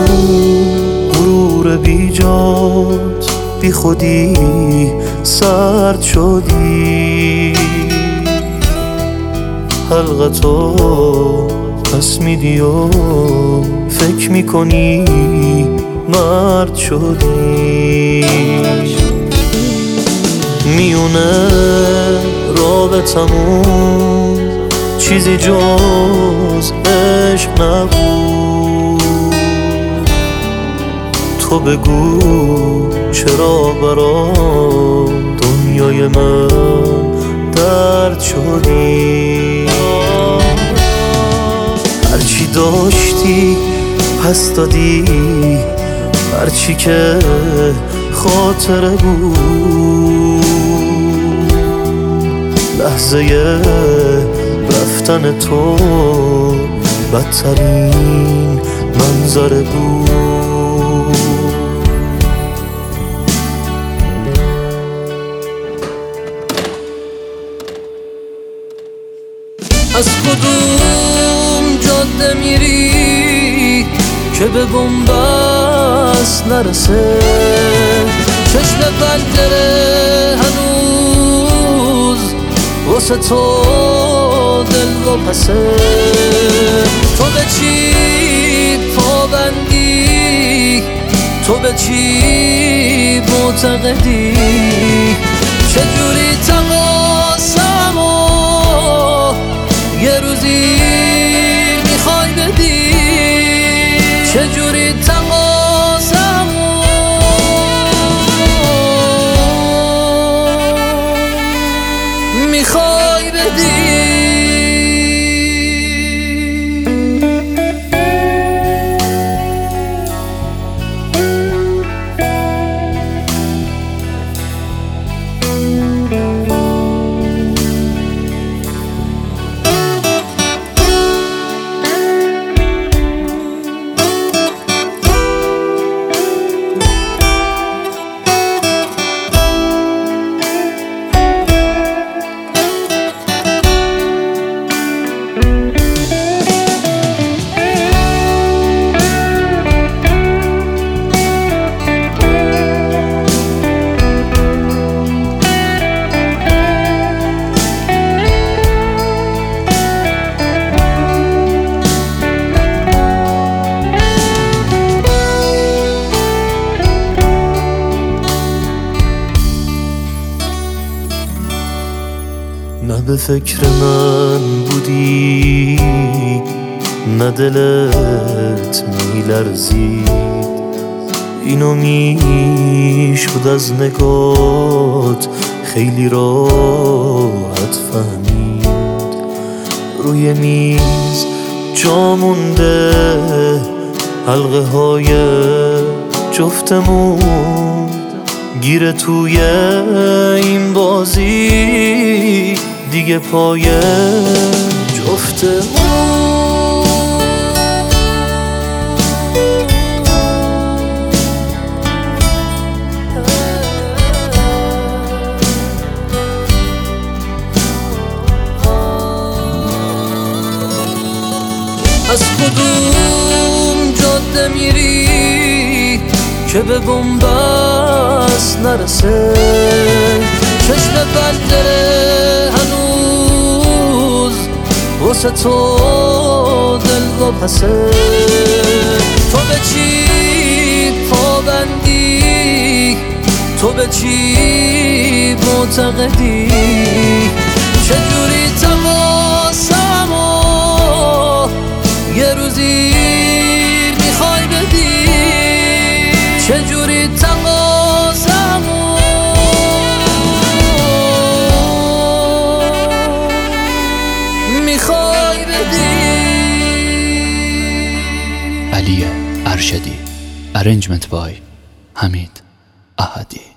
غرور بیجات بی خودی سرد شدی، حلقتو پس میدی و فکر میکنی مرد شدی. میونه رابطمون چیزی جز عشق نبود. تو بگو چرا برام دنیای من درد شدی. هرچی داشتی پس دادی، هرچی که خاطره بود، لحظه رفتن تو بدترین منظره بود. از کدوم جاده میری که به بنبست نرسه؟ چشم پنجره هنوز واسه تو دل و پسه. تو به چی پابندی؟ تو به چی معتقدی؟ چجوری تقاسمو یه روزی میخوای بدی؟ چجوری تقاسمو میخوای بدی؟ نه به فکر من بودی، نه دلت میلرزید. اینو میشد از نگات خیلی راحت فهمید. روی میز جا مونده حلقه های جفتمون، گیره توی این بازی دیگه پای جفتمون. از کدوم جاده میری که به بنبست نرسه؟ چشم پنجره هنوز واسه تو دل و پسه. تو به چی پابندی؟ تو به چی معتقدی؟ چجوری تقاسمو یه روزی میخوای بدی؟ چجوری تقاسمو میخوای بدی؟ علی ارشدی. Arrangement by حمید احدی.